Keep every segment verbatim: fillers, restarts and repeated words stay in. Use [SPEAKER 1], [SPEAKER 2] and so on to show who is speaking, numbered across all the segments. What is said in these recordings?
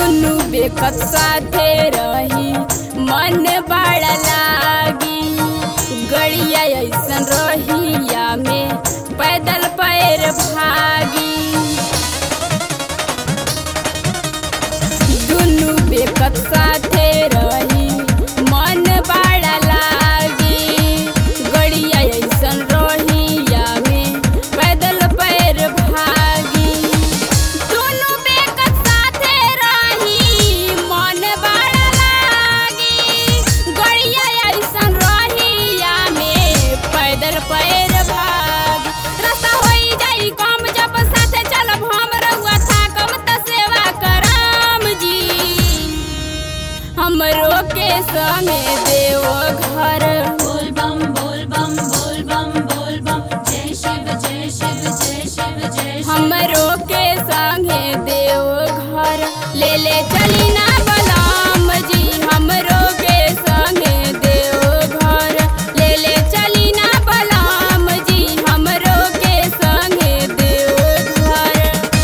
[SPEAKER 1] दुनु बेकत साथे रही मन बड़ा लागी। गड़िया ऐसन रहिया में पैदल पैर भागी। दुनु बेकत साथे रही मन बड़ा लागी। गड़िया ऐसन रहिया में पैदल पैर भागी। दुनु बेकत साथे रही मन बड़ा लागी। गड़िया ऐसन रहिया में पैदल पैर भागी। रास्ता होई जाई कम जब साथे चलब हम रउआ थाकब त सेवा करम जी। हमरो के संगे देव घर
[SPEAKER 2] बोल बम बोल बम बोल बम बोल बम जय शिव जय शिव जय शिव जय शिव।
[SPEAKER 1] हमरो के संगे देव घर ले ले चली ना बलराम जी। हमरो के संगे देव घर ले ले चली ना बलराम जी। हमरो के संगे देव घर।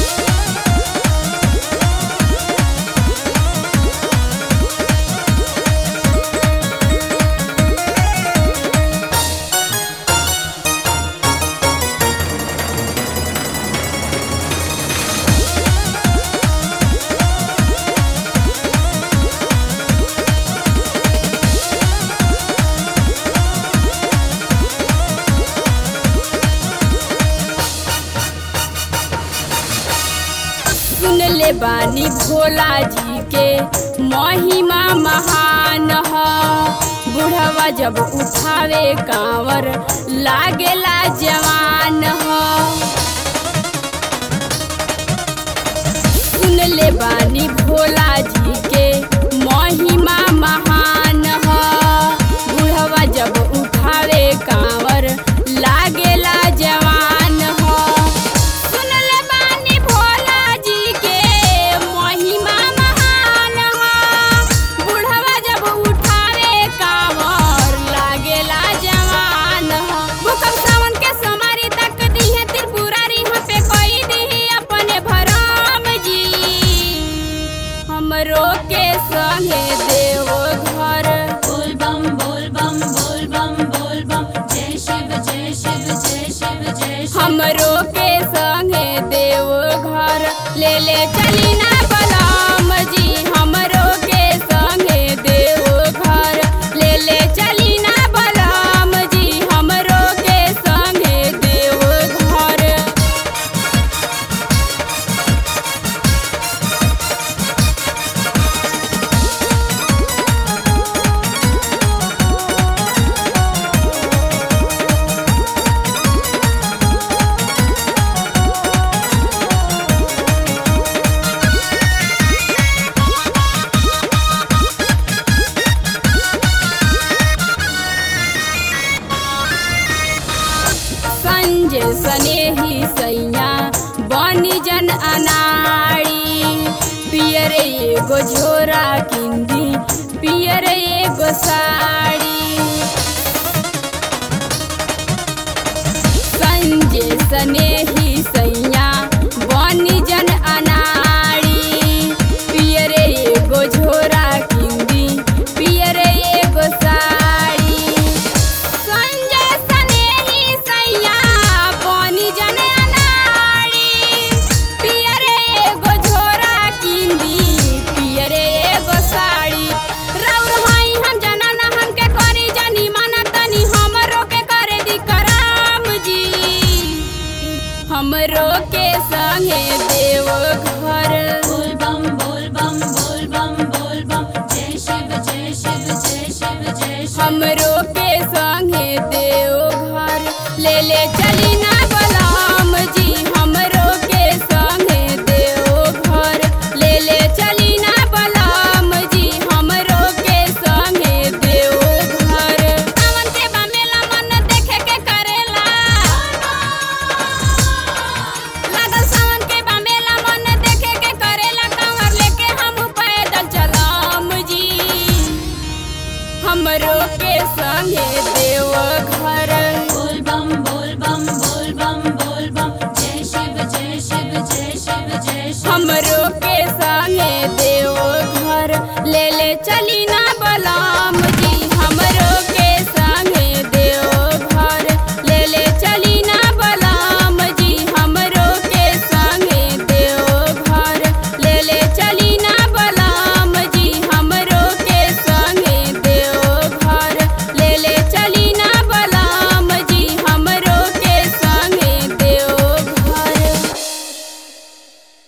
[SPEAKER 1] सुन ले बानी भोला जी के महिमा महान ह। बुढ़वा जब उठावे कांवर लागेला जवान ह। सुन ले बानी भोला जी के महिमा महान ह। बुढ़वा जब उठावे कांवर लागेला जवान ह। सुन ले बानी भोला जी के महिमा महान ह। बुढ़वा जब उठावे कांवर लागेला जवान ह। भूकंप सावन के सोमारी तक दिहे त्रिपुरारी हम पे कोई दिही अपने भराम जी। हमरो के संगे देव घर
[SPEAKER 2] बोल बम बोल बम बोल बम बोल बम जय शिव जय शिव जय शिव जय शिव।
[SPEAKER 1] हमरो के संगे देव घर ले ले चली ना बलराम जी। हमरो के संगे देव घर ले ले चली ना बलराम जी। हमरो के संगे देव घर। संजय सनेही सैया बनी जन अनाड़ी। पियर एगो झोरा किंदी पियर एगो साड़ी।